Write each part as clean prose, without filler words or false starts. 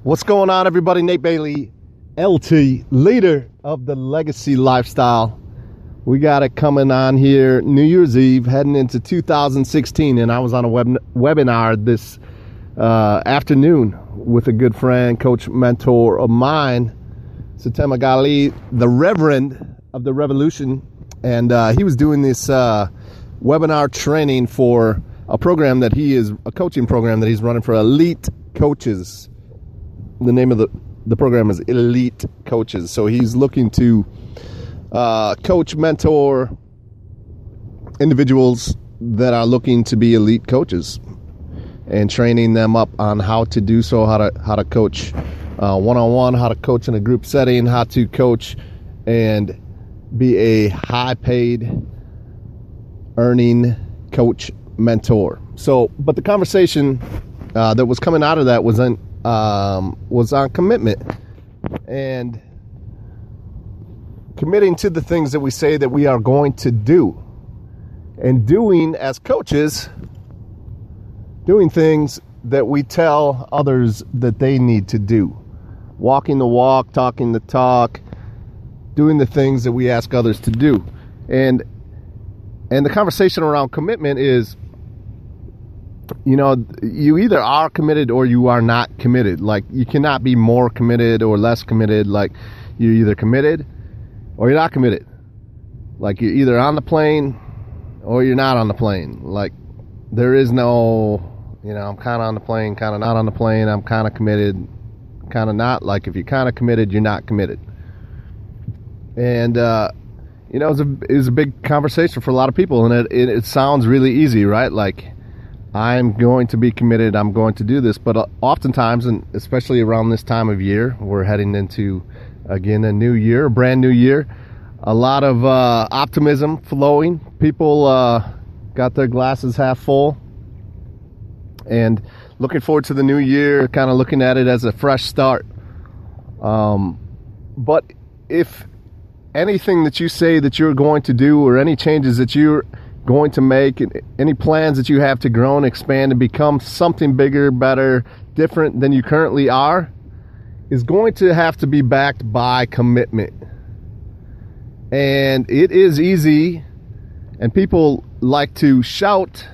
What's going on, everybody? Nate Bailey, LT, leader of the Legacy Lifestyle. We got it coming on here New Year's Eve, heading into 2016, and I was on a webinar this afternoon with a good friend, coach, mentor of mine, Satem Gali, the Reverend of the Revolution, and he was doing this webinar training for a program that a coaching program that he's running for elite coaches. The name of the program is Elite Coaches. So he's looking to coach, mentor individuals that are looking to be elite coaches and training them up on how to do so, how to coach one-on-one, how to coach in a group setting, how to coach and be a high-paid earning coach mentor. So, but the conversation that was coming out of that was on commitment and committing to the things that we say that we are going to do, and doing as coaches, doing things that we tell others that they need to do, walking the walk, talking the talk, doing the things that we ask others to do. And the conversation around commitment is, you know, you either are committed or you are not committed. Like, you cannot be more committed or less committed. Like, you're either committed or you're not committed. Like, you're either on the plane or you're not on the plane. Like, there is no, you know, I'm kind of on the plane, kind of not on the plane. I'm kind of committed, kind of not. Like, if you're kind of committed, you're not committed. And, you know, it was a big conversation for a lot of people. And it sounds really easy, right? Like, I'm going to be committed, I'm going to do this. But oftentimes, and especially around this time of year, we're heading into, again, a new year, a brand new year. A lot of optimism flowing. People got their glasses half full and looking forward to the new year, kind of looking at it as a fresh start. But if anything that you say that you're going to do, or any changes that you're going to make, any plans that you have to grow and expand and become something bigger, better, different than you currently are, is going to have to be backed by commitment. And it is easy, and people like to shout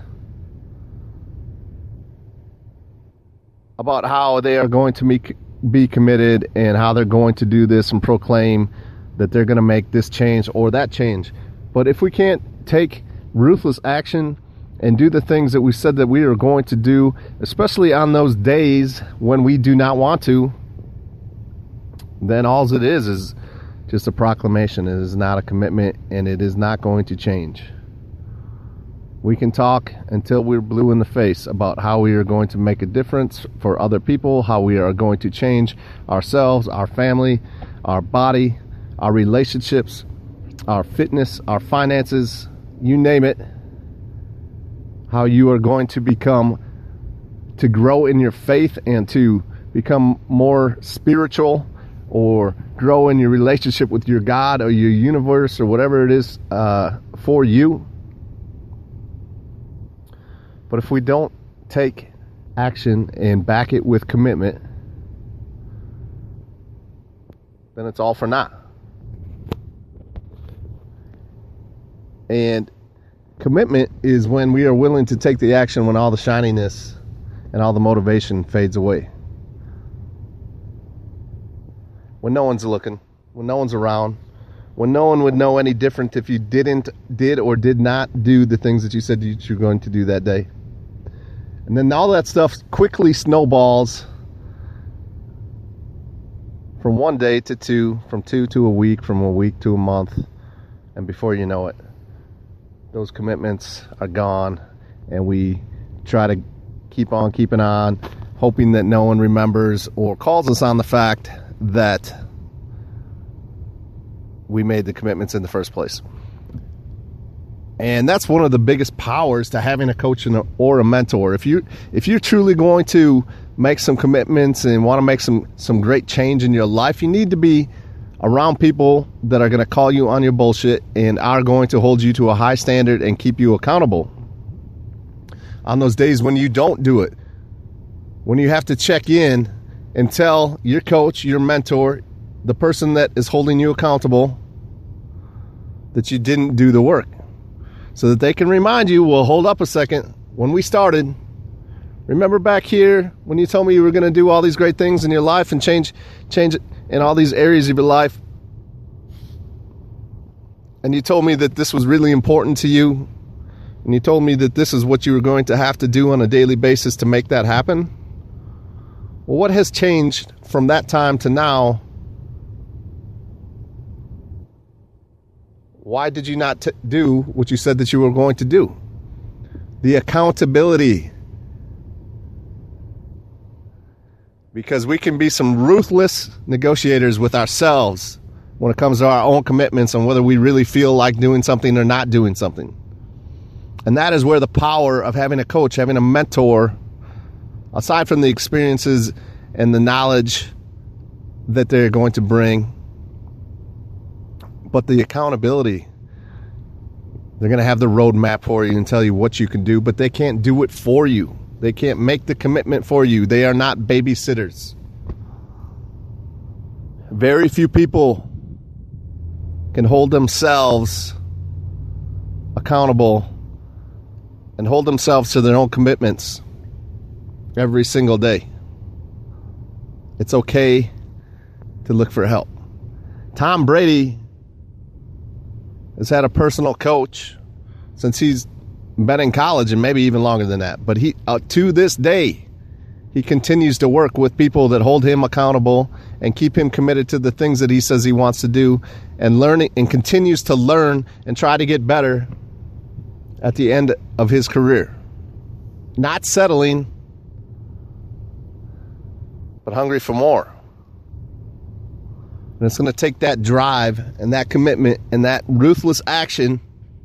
about how they are going to be committed and how they're going to do this and proclaim that they're going to make this change or that change. But if we can't take ruthless action and do the things that we said that we are going to do, especially on those days when we do not want to, then all it is just a proclamation. It is not a commitment, and it is not going to change. We can talk until we're blue in the face about how we are going to make a difference for other people, how we are going to change ourselves, our family, our body, our relationships, our fitness, our finances, you name it, how you are going to grow in your faith and to become more spiritual, or grow in your relationship with your God or your universe or whatever it is for you. But if we don't take action and back it with commitment, then it's all for naught. And commitment is when we are willing to take the action when all the shininess and all the motivation fades away. When no one's looking, when no one's around, when no one would know any different if you did or did not do the things that you said that you're going to do that day. And then all that stuff quickly snowballs from one day to two, from two to a week, from a week to a month. And before you know it, those commitments are gone, and we try to keep on keeping on, hoping that no one remembers or calls us on the fact that we made the commitments in the first place. And that's one of the biggest powers to having a coach or a mentor. If you're truly going to make some commitments and want to make some great change in your life, you need to be around people that are going to call you on your bullshit and are going to hold you to a high standard and keep you accountable. On those days when you don't do it, when you have to check in and tell your coach, your mentor, the person that is holding you accountable, that you didn't do the work, so that they can remind you, well, hold up a second. When we started, remember back here when you told me you were going to do all these great things in your life and change it in all these areas of your life, and you told me that this was really important to you, and you told me that this is what you were going to have to do on a daily basis to make that happen. Well, what has changed from that time to now? Why did you not do what you said that you were going to do? The accountability. Because we can be some ruthless negotiators with ourselves when it comes to our own commitments on whether we really feel like doing something or not doing something. And that is where the power of having a coach, having a mentor, aside from the experiences and the knowledge that they're going to bring, but the accountability. They're going to have the roadmap for you and tell you what you can do, but they can't do it for you. They can't make the commitment for you. They are not babysitters. Very few people can hold themselves accountable and hold themselves to their own commitments every single day. It's okay to look for help. Tom Brady has had a personal coach since he's been in college, and maybe even longer than that. But he, to this day, he continues to work with people that hold him accountable and keep him committed to the things that he says he wants to do, and learning, and continues to learn and try to get better at the end of his career. Not settling, but hungry for more. And it's going to take that drive and that commitment and that ruthless action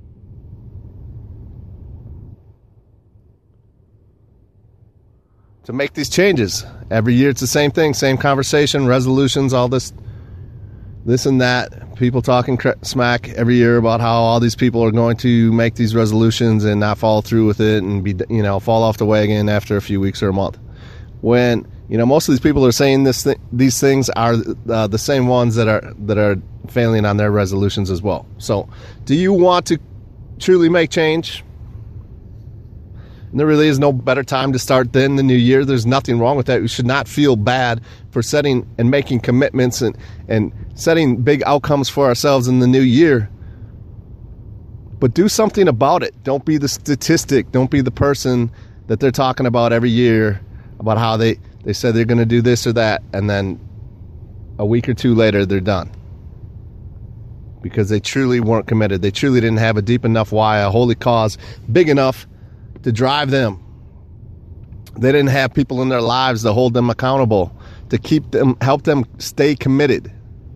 to make these changes. Every year it's the same thing, same conversation, resolutions, all this and that. People talking smack every year about how all these people are going to make these resolutions and not follow through with it and fall off the wagon after a few weeks or a month. When most of these people are saying these things are the same ones that are failing on their resolutions as well. So, do you want to truly make change? And there really is no better time to start than the new year. There's nothing wrong with that. We should not feel bad for setting and making commitments and setting big outcomes for ourselves in the new year. But do something about it. Don't be the statistic. Don't be the person that they're talking about every year about how they said they're going to do this or that, and then a week or two later they're done. Because they truly weren't committed. They truly didn't have a deep enough why, a holy cause big enough to drive them. They didn't have people in their lives to hold them accountable, to keep them, help them stay committed.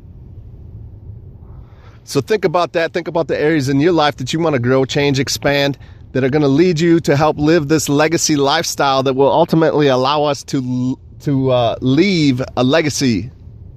So think about that. Think about the areas in your life that you want to grow, change, expand, that are going to lead you to help live this legacy lifestyle that will ultimately allow us to leave a legacy.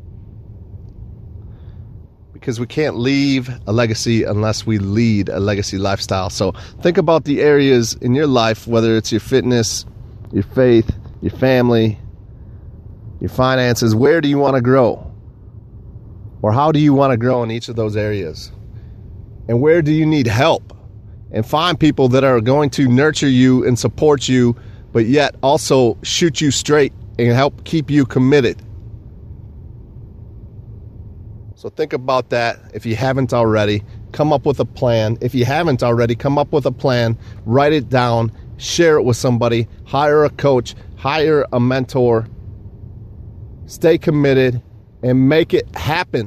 Because we can't leave a legacy unless we lead a legacy lifestyle. So think about the areas in your life, whether it's your fitness, your faith, your family, your finances. Where do you want to grow? Or how do you want to grow in each of those areas? And where do you need help? And find people that are going to nurture you and support you, but yet also shoot you straight and help keep you committed. So think about that. If you haven't already, come up with a plan. If you haven't already, come up with a plan, write it down, share it with somebody, hire a coach, hire a mentor, stay committed, and make it happen.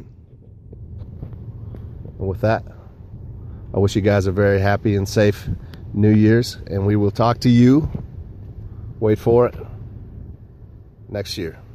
And with that, I wish you guys a very happy and safe New Year's, and we will talk to you, wait for it, next year.